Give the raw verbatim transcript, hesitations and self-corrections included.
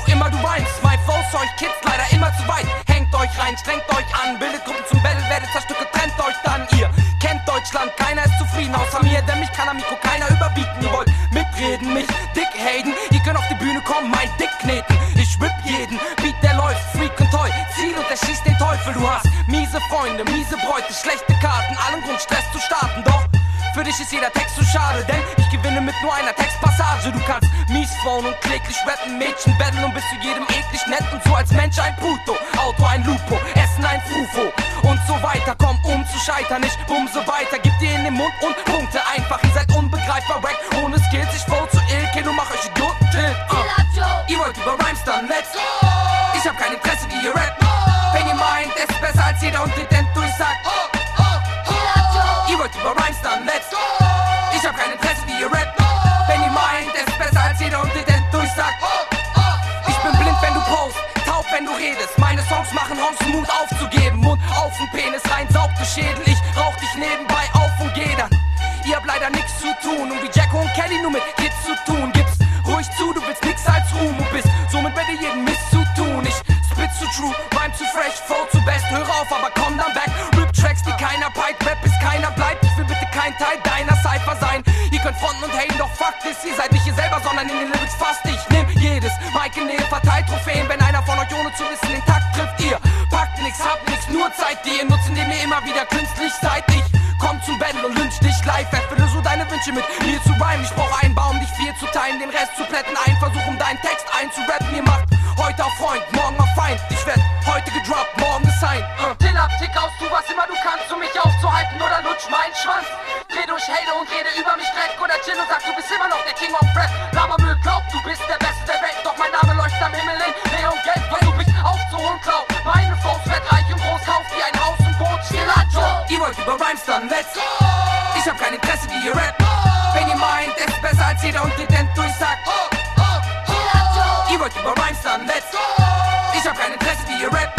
auch immer du weinst. My Flows für euch Kids leider immer zu weit. Hängt euch rein, strengt euch an, bildet Gruppen zum Battle, werdet zerstückelt, trennt euch dann. Ihr kennt Deutschland, keiner ist zufrieden außer mir, denn mich kann am Mikro keiner überbieten. Ihr wollt mitreden, mich dick haten, ihr könnt auf die Bühne kommen, mein Dick kneten. Ich whip jeden, Beat der läuft, Freak und Toy, Ziel und er schießt den Teufel. Du hast miese Freunde, miese Bräute, schlechte Karten, allen Grund Stress zu starten, doch für dich ist jeder Text zu schade, denn ich gewinne mit nur einer Textpassage. Du kannst mies flown und kläglich rappen, Mädchen battlen und bist zu jedem eklig nett und so als Mensch ein Puto, Auto ein Lupo, Essen ein Frufo und so weiter. Komm, um zu scheitern, ich bumse weiter, gib dir in den Mund und Punkte einfach. Ihr seid unbegreifbar, wack, ohne Skills, ich flow zu ill, Kilo, mach euch Idioten till. Uh. Ihr wollt über Rhymes dann, let's go! Ich hab kein Interesse, wie ihr rappt. Wenn ihr meint, es ist besser als jeder und ihr denkt, durchsagt. Ihr wollt über Rhymes dann, let's go! Ich hab kein Interesse, wie ihr rappt. Wenn ihr meint, es ist besser als jeder und ihr denkt, durchsagt. Ich bin blind, wenn du post, taub, wenn du redest. Meine Songs machen Honks Mut aufzugeben. Mund auf den Penis rein, saugt du Schädel. Ich rauch dich nebenbei auf und geh dann. Ihr habt leider nix zu tun und wie Jacko und Kelly nur mit Kids zu tun. Gib's ruhig zu, du willst nix als Ruhm und bist somit bei dir jeden Mist zu tun. Ich spit zu true, rhyme zu fresh, flow zu best. Hör auf, aber komm dann back. Rip-Tracks, die keiner peilt, Rap bis keiner bleibt. Ich will bitte kein Teil deiner Cypher sein. Ihr könnt fronten und haten, doch fuck this. Ihr seid nicht ihr selber, sondern in den Lyrics fast. Ich nehm jedes Mic in Nähe, verteilt Trophäen. Wenn einer von euch ohne zu wissen den Takt trifft, ihr packt nix, habt nix, nur Zeit, die ihr nutzt, indem ihr immer wieder künstlich seid. Ich komm zum Battle und lynch dich live. Erfülle so deine Wünsche mit mir zu rhymen. Ich brauch einen Baum, dich vier zu teilen, den Rest zu plätten. Ein Versuch, um deinen Text einzurappen. Ihr macht heute auf Freund, morgen auf Feind. Ich werd heute gedroppt, morgen gesigned. Uh. Till ab, tick aus, tu was immer du kannst, um mich aufzuhalten oder lutsch meinen Schwanz. Dreh durch Hate und rede über mich weg oder chill und sag, du bist immer noch der King of Rap. Labermüll, glaub, du bist der Beste der Welt, doch mein Name leuchtet am Himmel in Neon Gelb. Versuch mich aufzuholen, klau meine Flows, werd reich und groß, kauf wie ein Haus und Boot. Stillaggio, ihr wollt über Rhymes dann, let's go! Ich hab kein Interesse, wie ihr rappt. Wenn ihr meint, es ist besser als jeder und ihr denkt, durchsagt. Ihr wollt über Rhymes dann, let's go! Ich hab kein Interesse, wie ihr rappt.